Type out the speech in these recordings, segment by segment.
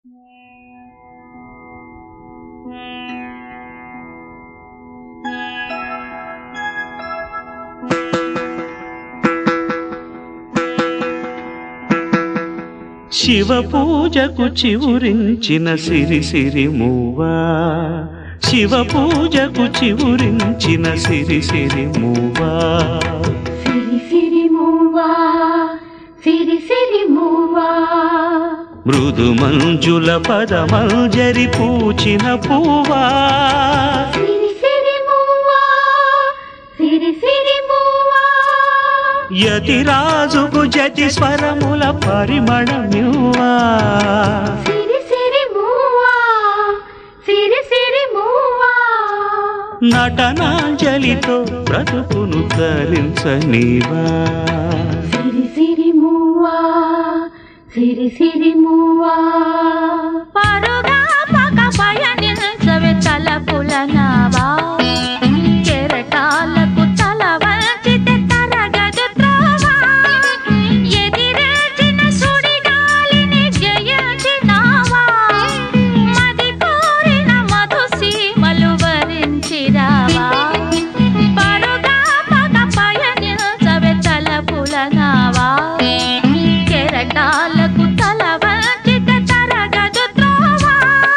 శివ పూజకు చివురించిన సిరి సిరి మూవా, శివ పూజకు చివురించిన సిరి సిరి మూవా, సిరి సిరి మూవా, సిరి సిరి మూవా, మృదు మంజుల పదమంజరి పూచిన పూవా, సిరి సిరి మూవా, సిరి సిరి మూవా, యతిరాజుకు జతి స్వరముల పరిమళమ్యువా, సిరి సిరి మూవా, సిరి సిరి మూవా, నటనాంజలితో బ్రతుకును తరించనివా, సిరి సిరి మూవా, సిరి సిరి మూవా, పరుగా పగ పయనించవే తలపుల నావా, కెరటాలకు తల వంచితే తరగదు త్రోవా, ఎదిరించిన సుడిగాలిని జయించినావా, మది కోరిన మధుసీమలు వరించిరావా, పరుగా పగ పయనించవే తలపుల నావా, కెరటాలకు తల వంచితే తరగదు త్రోవా.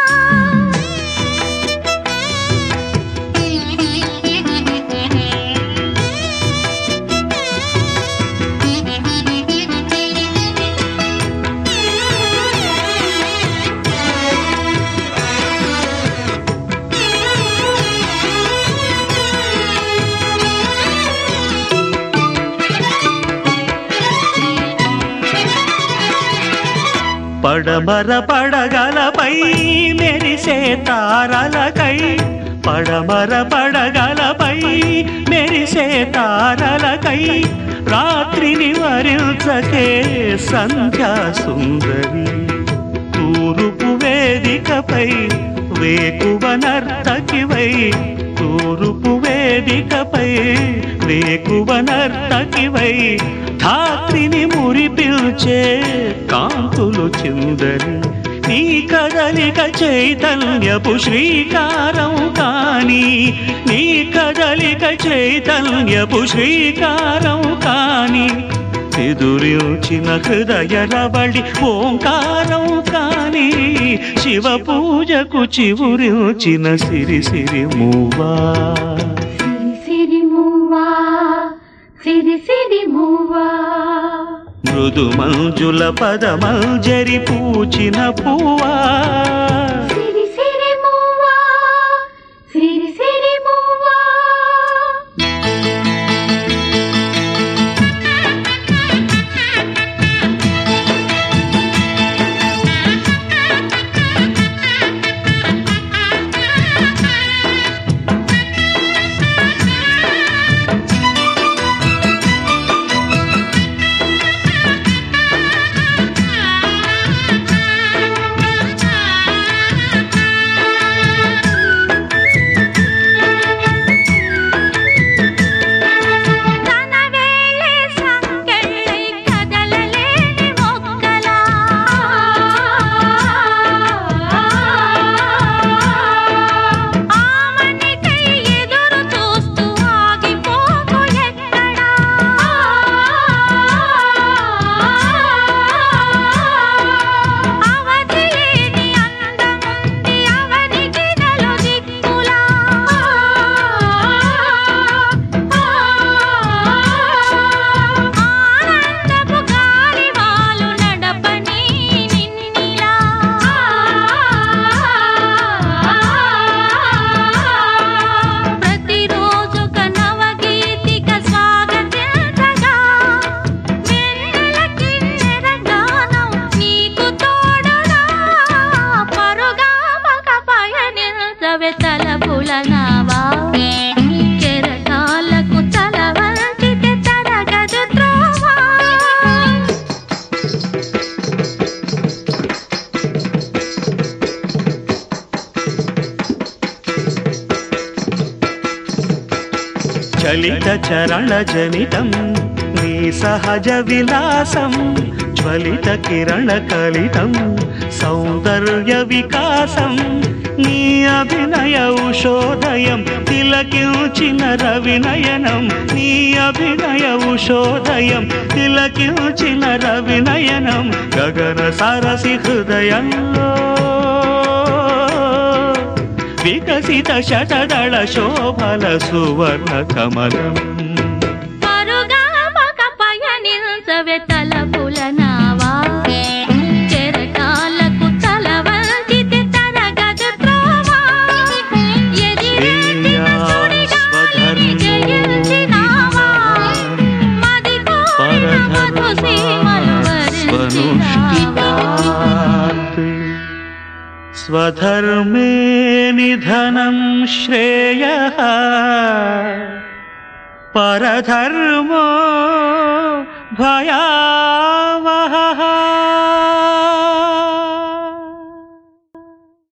పడమర పడగలపై మెరిసే తారలకై, పడమర పడగలపై మెరిసే తారలకై, రాత్రిని వరించకే సంధ్యా సుందరి, తూరుపు వేదికపై వేకువ నర్తకివై, తూరుపు వేదికపై వేకువ నర్తకివై, ధాత్రిని మురిపిల్చే కాంతులు చిందరి, నీ కదలిక చైతన్యపు శ్రీకారం కాని, నీ కదలిక చైతన్యపు శ్రీకారం కాని, ఎదురించిన హృదయ రవళి ఓంకారం కాని, శివ పూజకు చివురించిన సిరి సిరి మూవా, సిరి సిరి మూవా, సిరి సిరి మూవా, మృదు మంజుల పదమంజరి పూచిన పూవా, సిరి సిరి మూవా, సిరి సిరి మూవా. తలపుల నావా, కెరటాలకు తల వంచితే తరగదు త్రోవా. చలిత చరణ జనితం నీ సహజ విలాసం, జ్వలిత కిరణ కలితం సౌందర్య వికాసం నీ అభినయ ఉషోదయం తిలకించిన రవినయనం నీ అభినయ ఉషోదయం తిలకించిన రవినయనం గగన సరసి హృదయంలో వికసిత శతదళ శోభల సువర్ణ కమలం పరుగామక పయనించవే తలపుల నావా చెరటాలకు తల వంచితే తరగదు త్రోవా ఎదిరించిన సుడిగాలిని జయించినావా మది కోరిన మధు సీమలు వరించినావా స్వధర్మే నిధనం శ్రేయః పరధర్మో భయావహః